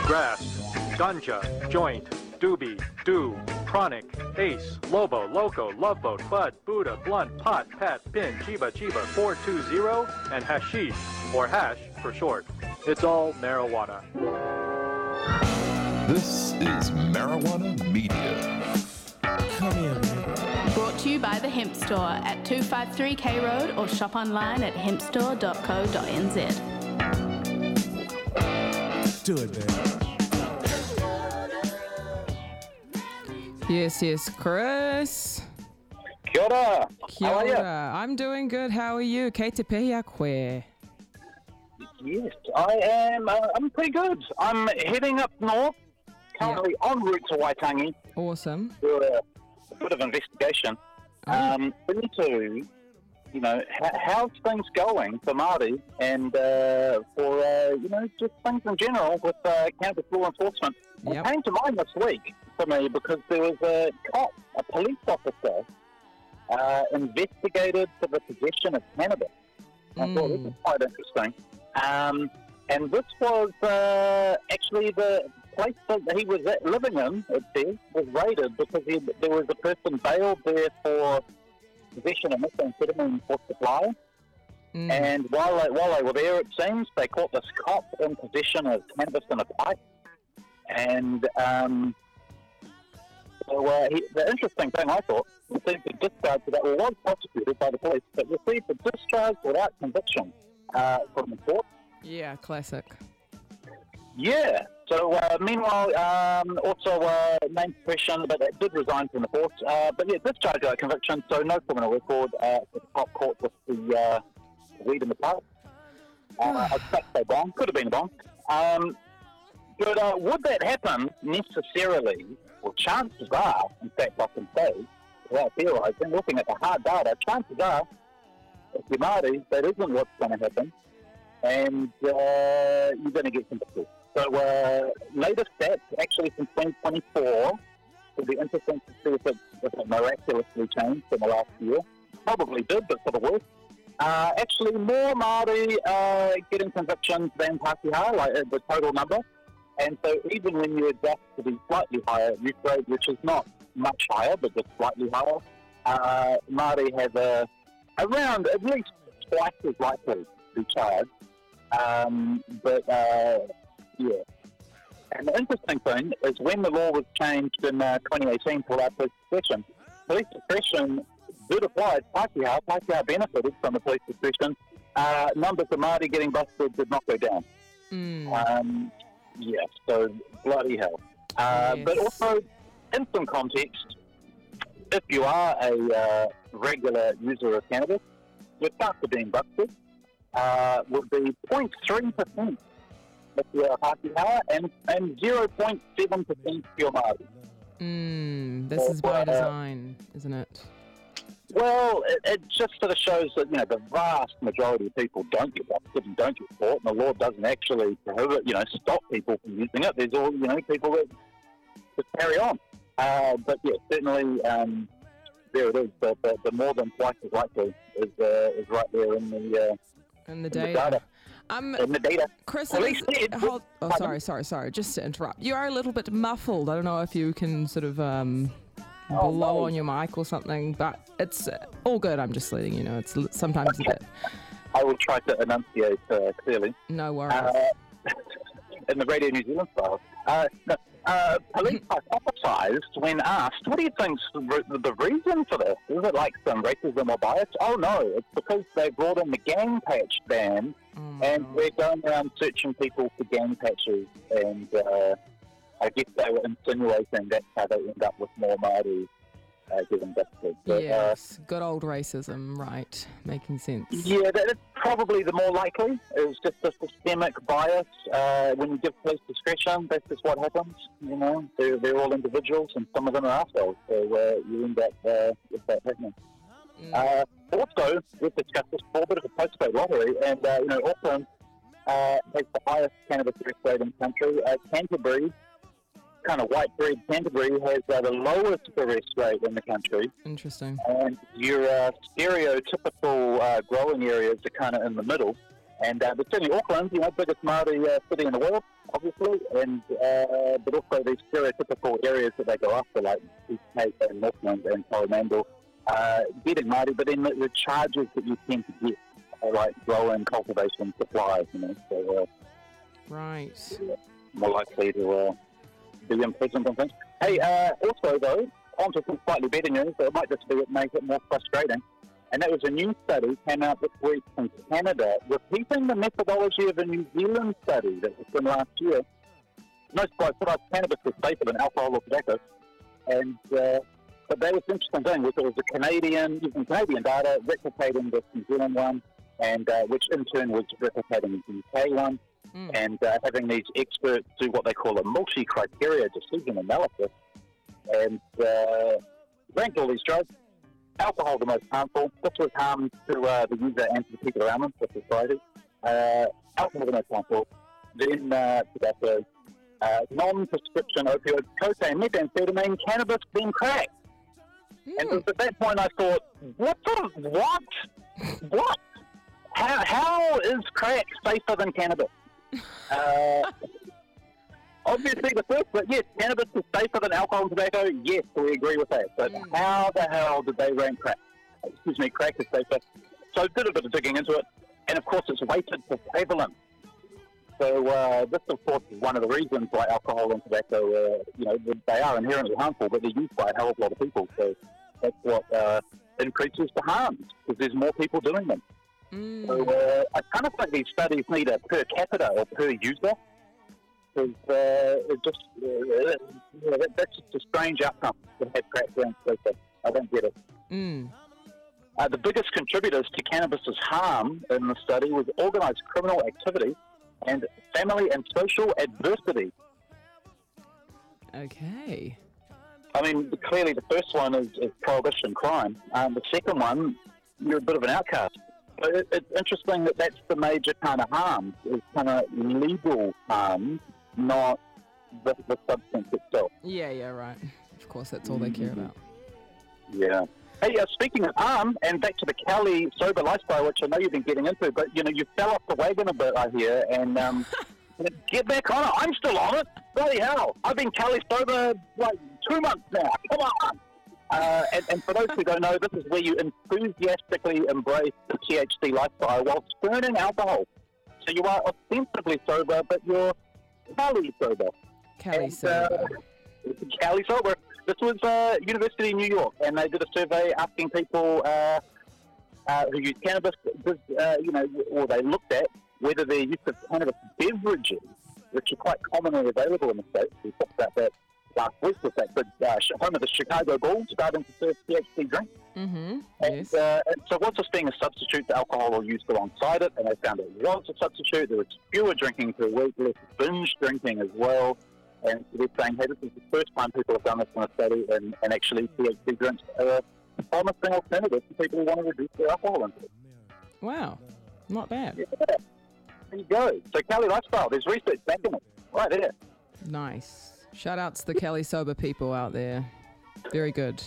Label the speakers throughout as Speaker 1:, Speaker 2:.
Speaker 1: grass, ganja, joint, doobie, do, chronic, ace, lobo, loco, love boat, bud, Buddha, blunt, pot, pat, pin, chiba, 420, and hashish, or hash for short. It's all marijuana.
Speaker 2: This is Marijuana Media.
Speaker 3: Come here, man.
Speaker 4: Brought to you by The Hemp Store at 253 K Road or shop online at hempstore.co.nz.
Speaker 3: Do it, man.
Speaker 5: Yes, Chris.
Speaker 6: Kia ora.
Speaker 5: Kia
Speaker 6: How are you?
Speaker 5: ora. I'm doing good. How are you? Kei te pehea koe.
Speaker 6: Yes, I am. I'm pretty good. I'm heading up north, currently en route to Waitangi.
Speaker 5: Awesome.
Speaker 6: For a bit of investigation. We need to, how's things going for Māori and for, just things in general with cannabis law enforcement.
Speaker 5: Yep.
Speaker 6: It came to mind this week for me because there was a cop, a police officer, investigated for the possession of cannabis. I thought this was quite interesting. And this was actually the place that he was living in, it says, was raided because there was a person bailed there for possession of methamphetamine for supply. And while they were there, it seems, they caught this cop in possession of cannabis in a pipe. And the interesting thing, I thought, received a discharge that was prosecuted by the police, but received a discharge without conviction from the court.
Speaker 5: Yeah, classic.
Speaker 6: Yeah. So, meanwhile, also named suppression, but it did resign from the force. But yeah, discharge without conviction, so no criminal record. The cop caught with the weed in the pipe. I suspect they bomb. Could have been a bomb. But would that happen necessarily? Well, chances are, in fact, I can say, without theorising, looking at the hard data, chances are, if you're Māori, that isn't what's going to happen, and you're going to get convicted. So, latest stats, actually from 2024, it'll be interesting to see if it miraculously changed in the last year. Probably did, but for the worse. Actually, more Māori getting convictions than Pākehā, like the total number. And so even when you adjust to the slightly higher youth rate, which is not much higher, but just slightly higher, Māori have around at least twice as likely to be charged. Yeah. And the interesting thing is when the law was changed in 2018 to allow police suppression did apply to Pākehā. Pākehā benefited from the police suppression. Numbers of Māori getting busted did not go down. Yeah, so bloody hell.
Speaker 5: Yes.
Speaker 6: But also, in some context, if you are a regular user of cannabis, your chance of being busted would be 0.3% if you're a Pākehā and 0.7% if you're Māori.
Speaker 5: This is by design, isn't it?
Speaker 6: Well, it just sort of shows that, the vast majority of people don't get busted and don't get caught, and the law doesn't actually prohibit, stop people from using it. There's all, people that just carry on. But yeah, certainly, there it is. The more than twice as likely is right there in the
Speaker 5: data.
Speaker 6: In the data.
Speaker 5: Chris, sorry, just to interrupt. You are a little bit muffled. I don't know if you can sort of blow on your mic or something, but it's all good. I'm just letting you know. It's sometimes a bit.
Speaker 6: I will try to enunciate clearly.
Speaker 5: No worries.
Speaker 6: In the Radio New Zealand style. Police hypothesised when asked, what do you think's the reason for this? Is it like some racism or bias? Oh no, it's because they brought in the gang patch ban, and we're going around searching people for gang patches, and I guess they were insinuating that's how they end up with more Māori getting busted.
Speaker 5: Yes, good old racism, right, making sense.
Speaker 6: Yeah, that's probably the more likely. It was just a systemic bias. When you give police discretion, that's just what happens. They're all individuals, and some of them are assholes, so you end up with that happening. Also, we've discussed this before, a bit of a postcode lottery, and Auckland has the highest cannabis arrest rate in the country. Canterbury, kind of white breed Canterbury, has the lowest arrest rate in the country.
Speaker 5: Interesting.
Speaker 6: And your stereotypical growing areas are kind of in the middle. And but certainly Auckland, biggest Māori city in the world, obviously, and but also these stereotypical areas that they go after, like East Cape and Northland and Coromandel, getting Māori, but then the charges that you tend to get are like growing, cultivation, supply, so
Speaker 5: Right.
Speaker 6: more likely to be imprisoned and things. Hey, also though, onto some slightly better news, so it might just make it more frustrating. And that was a new study came out this week from Canada, repeating the methodology of a New Zealand study that was done last year. No surprise, cannabis was safer than alcohol or tobacco. And but that was the interesting thing, was it was using Canadian data, replicating the New Zealand one, and which in turn was replicating the UK one, and having these experts do what they call a multi-criteria decision analysis, and ranked all these drugs. Alcohol the most harmful. This was harm to the user and to the people around them, for society. Alcohol the most harmful. Then tobacco, non-prescription opioids, cocaine, methamphetamine, cannabis, then crack. And it was at that point I thought, what? How is crack safer than cannabis? Obviously, the first, but yes, cannabis is safer than alcohol and tobacco. Yes, we agree with that. But how the hell did they rank crack? Crack is safer. So I did a bit of digging into it, and of course, it's weighted for prevalence. So this, of course, is one of the reasons why alcohol and tobacco, they are inherently harmful, but they're used by a hell of a lot of people. So that's what increases the harms, because there's more people doing them. So I kind of think these studies need a per capita or per user. Because that's just a strange outcome to have crack ranked safer. I don't get it. The biggest contributors to cannabis's harm in the study was organised criminal activity and family and social adversity.
Speaker 5: Okay.
Speaker 6: I mean, clearly the first one is prohibition crime. The second one, you're a bit of an outcast. But it's interesting that that's the major kind of harm, is kind of legal harm, not the substance itself.
Speaker 5: Yeah, right. Of course, that's all they care about.
Speaker 6: Yeah. Hey, speaking of harm, and back to the Cali sober lifestyle, which I know you've been getting into, but, you fell off the wagon a bit, I hear, and get back on it. I'm still on it. Bloody hell. I've been Cali sober, 2 months now. Come on. And for those who don't know, this is where you enthusiastically embrace the THC lifestyle while spurning alcohol. So you are ostensibly sober, but you're Cali sober.
Speaker 5: Cali sober.
Speaker 6: Cali sober. This was University of New York, and they did a survey asking people who use cannabis, or they looked at whether their use of cannabis beverages, which are quite commonly available in the States. We talked about that last week with that big home of the Chicago Bulls starting to serve THC drinks.
Speaker 5: Mm-hmm.
Speaker 6: And so was this being a substitute to alcohol or used alongside it? And they found it was a substitute. There was fewer drinking per week, less binge drinking as well. And so they're saying, hey, this is the first time people have done this in a study, and actually THC drinks are a promising alternative to people who want to reduce their alcohol intake.
Speaker 5: Wow, not bad.
Speaker 6: Yeah. There you go. So Cali lifestyle, there's research backing it. Right there.
Speaker 5: Nice. Shout out to the Cali sober people out there. Very good.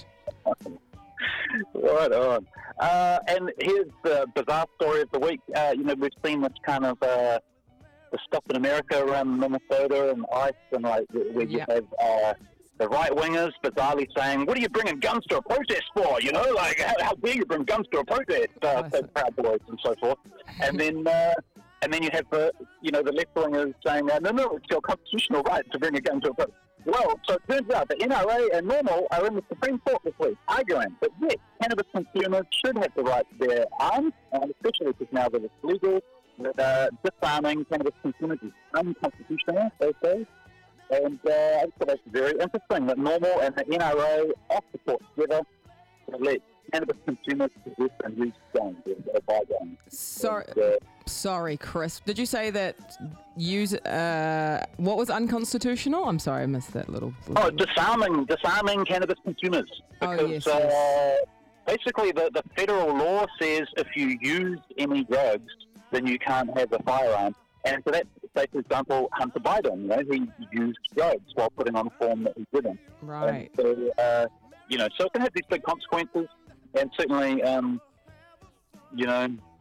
Speaker 6: Right on. And here's the bizarre story of the week. We've seen this kind of the stuff in America around Minnesota and ICE, and where you have the right-wingers bizarrely saying, what are you bringing guns to a protest for? How dare you bring guns to a protest? Proud Boys and so forth. And then you have the left-wingers saying, no, it's your constitutional right to bring a gun to a protest. Well, so it turns out the NRA and NORML are in the Supreme Court this week arguing that, yes, cannabis consumers should have the right to bear arms, and especially because now that it's legal, that disarming cannabis consumers is unconstitutional, they say. And I thought that's very interesting that NORML and the NRA off the court together to let cannabis consumers possess and use guns or buy guns.
Speaker 5: Sorry, Chris. Did you say that what was unconstitutional? I'm sorry, I missed that little.
Speaker 6: Disarming cannabis consumers. Because basically the federal law says if you use any drugs, then you can't have a firearm. And so that's, say, for example, Hunter Biden, he used drugs while putting on a form that he didn't.
Speaker 5: Right.
Speaker 6: And so, so it can have these big consequences, and certainly,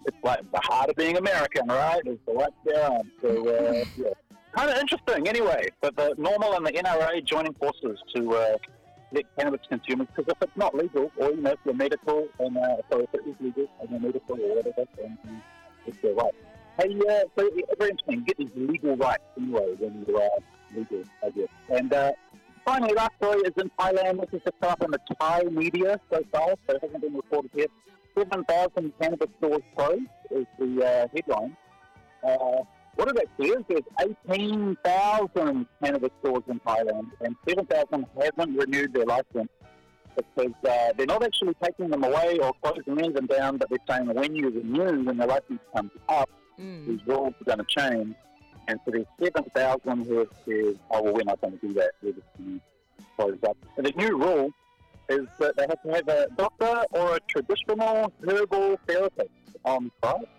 Speaker 6: it's like the heart of being American, right? It's the right down. So, yeah. Kind of interesting, anyway. But the Normal and the NRA joining forces to let cannabis consumers, because if it's not legal, or if you're medical, and so if it is legal and you're medical or whatever, then it's your right. Hey, so very interesting. Get these legal rights anyway when you are legal, I guess. And finally, last story is in Thailand. This is just up in the Thai media so far, so it hasn't been reported yet. 7,000 cannabis stores closed is the headline. What it actually is, there's 18,000 cannabis stores in Thailand, and 7,000 haven't renewed their license because they're not actually taking them away or closing them down, but they're saying when you renew, when the license comes up, these rules are going to change. And so there's 7,000 who have said, oh, well, we're not going to do that. We're just going to close up. And the new rule is that they have to have a doctor or a traditional herbal therapist on site.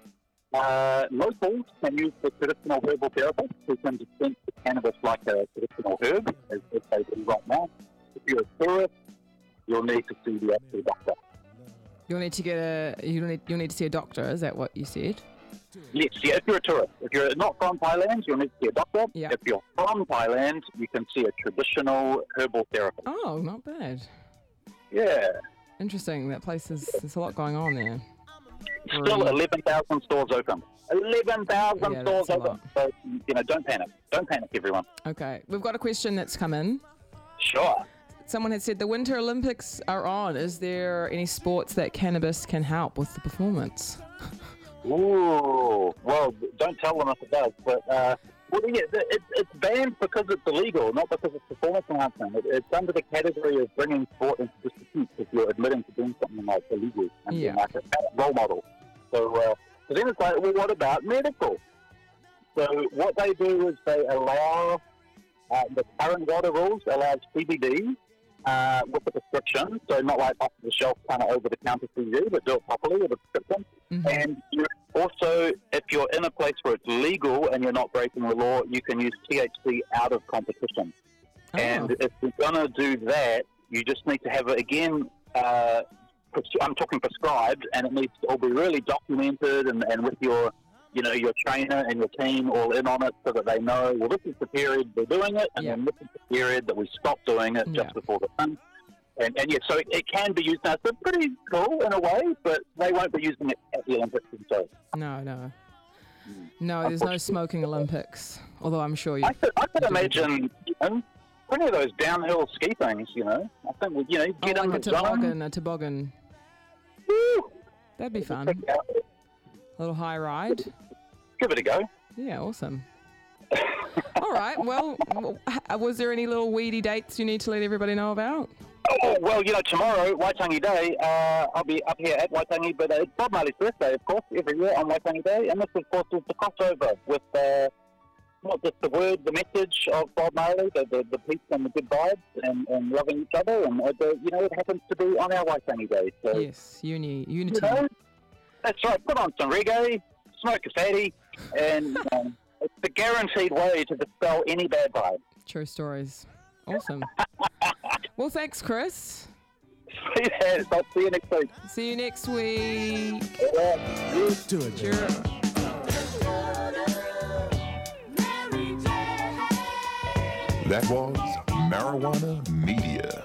Speaker 6: Locals can use the traditional herbal therapist who can dispense the cannabis like a traditional herb, as they do right now. If you're a tourist, you'll need to see the actual doctor.
Speaker 5: You'll need to see a doctor. Is that what you said?
Speaker 6: Yes, yeah, if you're a tourist. If you're not from Thailand, you'll need to see a doctor.
Speaker 5: Yeah.
Speaker 6: If you're from Thailand, you can see a traditional herbal therapist.
Speaker 5: Oh, not bad.
Speaker 6: Yeah.
Speaker 5: Interesting. That place there's a lot going on there.
Speaker 6: Still 11,000 stores open. 11,000
Speaker 5: Yeah,
Speaker 6: stores
Speaker 5: that's a
Speaker 6: open.
Speaker 5: lot.
Speaker 6: So, don't panic. Don't panic, everyone.
Speaker 5: Okay, we've got a question that's come in.
Speaker 6: Sure.
Speaker 5: Someone had said the Winter Olympics are on. Is there any sports that cannabis can help with the performance?
Speaker 6: Ooh. Well, don't tell them if it does. But, it's banned because it's illegal, not because it's performance enhancing. It's under the category of bringing sport into disrepute if you're admitting to doing something like illegal and being like a role model. So then it's like, well, what about medical? So what they do is they allow, the current water rules allows CBD with a prescription, so not like off the shelf kind of over-the-counter CBD, but do it properly with a prescription. Mm-hmm. And you also, if you're in a place where it's legal and you're not breaking the law, you can use THC out of competition. Oh. And if you're going to do that, you just need to have it, again, I'm talking prescribed, and it needs to all be really documented and with your, your trainer and your team all in on it so that they know, well, this is the period we're doing it, and then this is the period that we stop doing it just before the fun. And so it can be used now. It's pretty cool in a way, but they won't be using it at the Olympics themselves.
Speaker 5: No, there's no smoking Olympics, although I'm sure you...
Speaker 6: I could imagine, plenty of those downhill ski things, I think, get in
Speaker 5: a toboggan.
Speaker 6: Woo!
Speaker 5: That'd be fun. A little high ride.
Speaker 6: Give it a go.
Speaker 5: Yeah, awesome. All right, well, was there any little weedy dates you need to let everybody know about?
Speaker 6: Oh, well, tomorrow, Waitangi Day, I'll be up here at Waitangi, but it's Bob Marley's birthday, of course, every year on Waitangi Day, and this, of course, is the crossover with not just the message of Bob Marley, the peace and the good vibes and loving each other, and it happens to be on our Waitangi Day. So,
Speaker 5: yes, unity.
Speaker 6: That's right, put on some reggae, smoke a fatty, and it's the guaranteed way to dispel any bad vibe.
Speaker 5: True stories. Awesome. Well, thanks, Chris.
Speaker 6: Sweet. I'll see you next week.
Speaker 5: See you next week.
Speaker 3: Do it,
Speaker 5: Sure.
Speaker 2: That was Marijuana Media.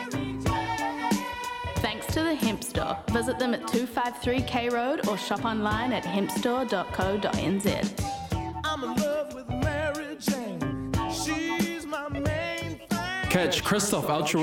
Speaker 4: Thanks to the Hemp Store. Visit them at 253 K Road or shop online at hempstore.co.nz.
Speaker 3: I'm in love with Mary Jane. She's my main thing.
Speaker 7: Catch Christoph Ultra